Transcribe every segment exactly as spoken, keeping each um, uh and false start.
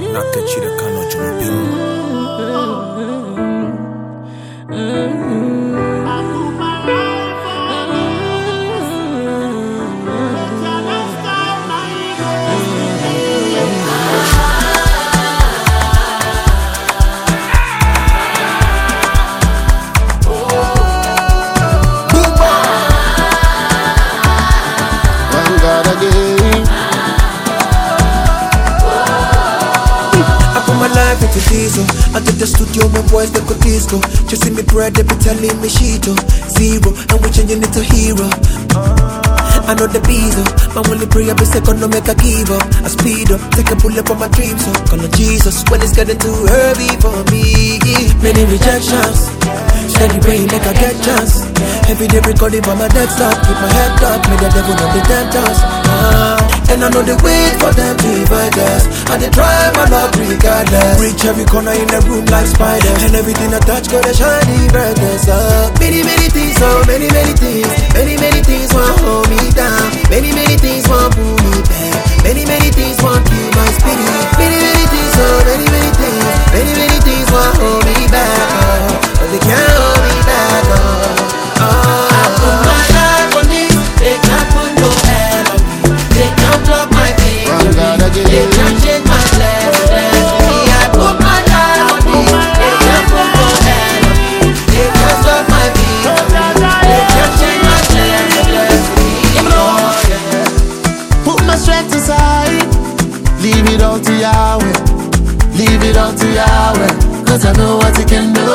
Nakachira Kano Jumabio. I get the studio, my boys they go disco. Just see me bread, they be telling me shito zero, and we changing it to hero. I know the beat up, my only prayer be second, no make a give up. I speed up, take a bullet for my dreams up. Call on Jesus when it's getting too heavy for me. Many rejections, steady pain make I get chance. Every day recording by my desktop, keep my head up, make the devil know the tempters. uh, And I know they wait for them to invite us, and they try my luck regardless. Reach every corner in the room like spiders, and everything I touch got a shiny brightness up. Many, many things, so many, many things. Many, many things want hold me down. Many, many things want pull me back. Many, many things want kill my spirit. Many, many things, so many, many things. Many, many things want hold me back, oh, but they can't hold me back, oh, oh. I put my life on this, they can't put no hell on me. They can't block my victory, they can't change my destiny. I put my life on this, they can't put no hell on me. They can't stop my victory, they can't change my destiny. Oh, yeah. Put my strength aside, leave it all to Yahweh. Leave it all to Yahweh, cause I know what He can do.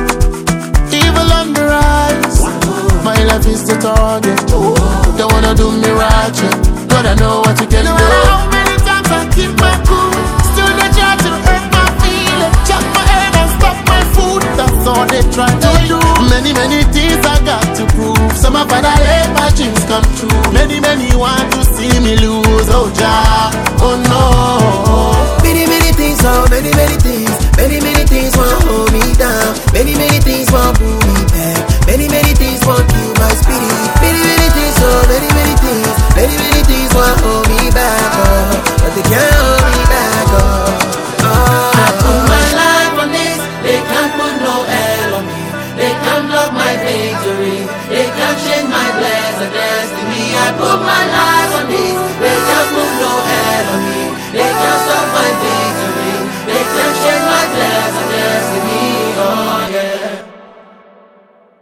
Evil on the rise, my life is the target. Don't wanna do me righteous, but I know what you can do. No matter how many times I keep my cool, still they try to hurt my feelings. Chop my head and stop my food, that's all they try to do. Many, many things I got to prove. Some of I let my dreams come true. Many, many want to see me lose. Oh Jah, oh no. Many, many things, so many, many things. Many, many things want hold me down. Many, many things want pull me back. Many, many things want kill my spirit. Many, many things, so many, many things. Many, many things want hold me back, oh, but they can't hold me back, oh, oh. I put my life on this, they can't put no hell on me. They can't block my victory, they can't change my blessed destiny. I put my life on this.